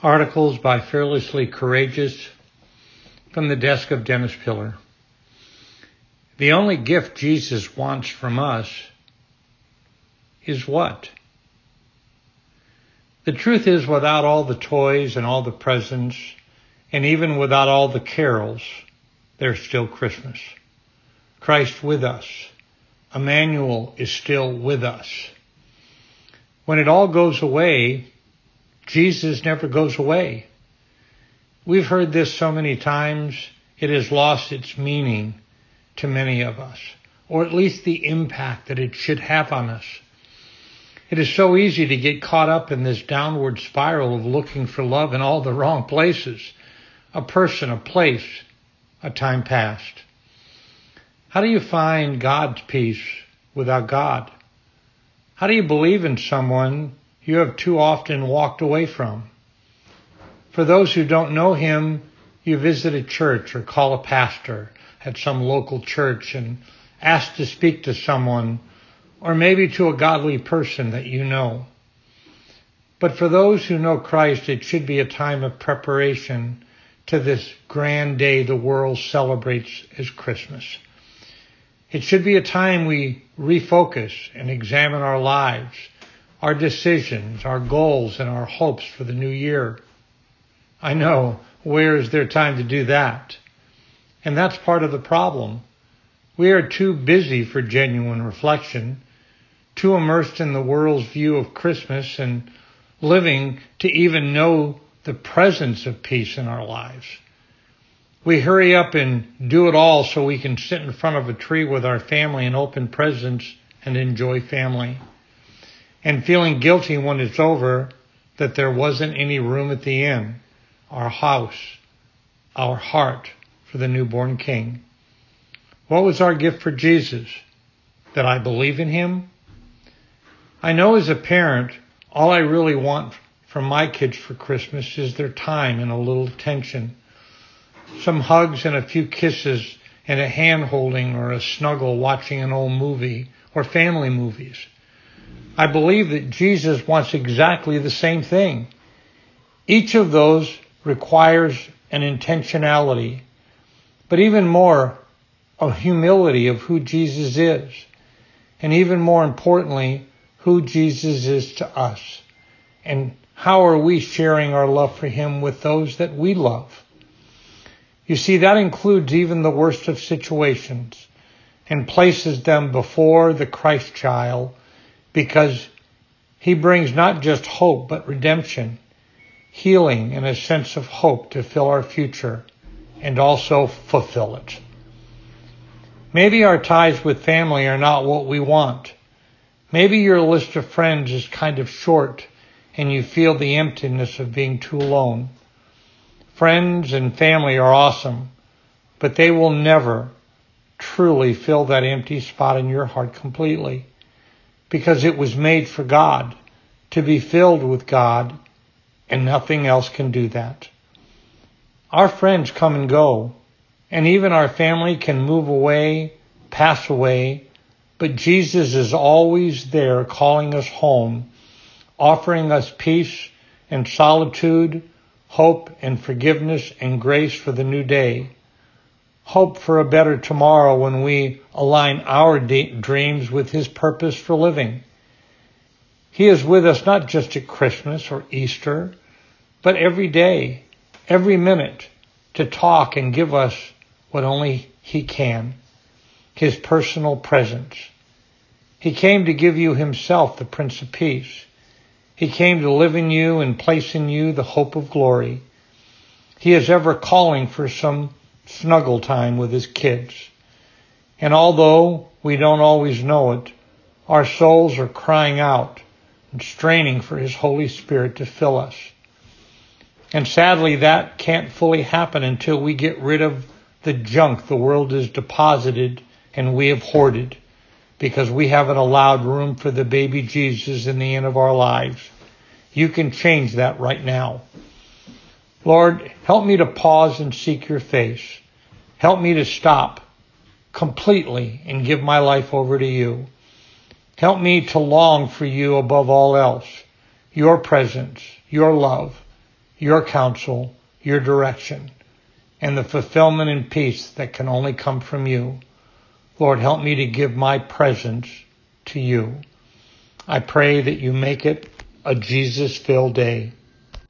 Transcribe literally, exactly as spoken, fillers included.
Articles by Fearlessly Courageous from the desk of Dennis Pillar. The only gift Jesus wants from us is what? The truth is, without all the toys and all the presents, and even without all the carols, there's still Christmas. Christ with us. Emmanuel is still with us. When it all goes away, Jesus never goes away. We've heard this so many times, it has lost its meaning to many of us, or at least the impact that it should have on us. It is so easy to get caught up in this downward spiral of looking for love in all the wrong places, a person, a place, a time past. How do you find God's peace without God? How do you believe in someone you have too often walked away from? For those who don't know him, you visit a church or call a pastor at some local church and ask to speak to someone, or maybe to a godly person that you know. But for those who know Christ, it should be a time of preparation to this grand day the world celebrates as Christmas. It should be a time we refocus and examine our lives, our decisions, our goals, and our hopes for the new year. I know, where is there time to do that? And that's part of the problem. We are too busy for genuine reflection, too immersed in the world's view of Christmas and living to even know the presence of peace in our lives. We hurry up and do it all so we can sit in front of a tree with our family and open presents and enjoy family. And feeling guilty when it's over that there wasn't any room at the inn, our house, our heart for the newborn King. What was our gift for Jesus? That I believe in him? I know as a parent, all I really want from my kids for Christmas is their time and a little attention. Some hugs and a few kisses and a hand holding or a snuggle watching an old movie or family movies. I believe that Jesus wants exactly the same thing. Each of those requires an intentionality, but even more a humility of who Jesus is, and even more importantly, who Jesus is to us, and how are we sharing our love for him with those that we love. You see, that includes even the worst of situations and places them before the Christ child, because he brings not just hope, but redemption, healing, and a sense of hope to fill our future and also fulfill it. Maybe our ties with family are not what we want. Maybe your list of friends is kind of short and you feel the emptiness of being too alone. Friends and family are awesome, but they will never truly fill that empty spot in your heart completely, because it was made for God, to be filled with God, and nothing else can do that. Our friends come and go, and even our family can move away, pass away, but Jesus is always there calling us home, offering us peace and solitude, hope and forgiveness and grace for the new day. Hope for a better tomorrow when we align our de- dreams with his purpose for living. He is with us not just at Christmas or Easter, but every day, every minute, to talk and give us what only he can, his personal presence. He came to give you himself, the Prince of Peace. He came to live in you and place in you the hope of glory. He is ever calling for some snuggle time with his kids. And although we don't always know it, our souls are crying out and straining for his Holy Spirit to fill us. And sadly, that can't fully happen until we get rid of the junk the world has deposited and we have hoarded, because we haven't allowed room for the baby Jesus in the end of our lives. You can change that right now. Lord, help me to pause and seek your face. Help me to stop completely and give my life over to you. Help me to long for you above all else, your presence, your love, your counsel, your direction, and the fulfillment and peace that can only come from you. Lord, help me to give my presence to you. I pray that you make it a Jesus-filled day.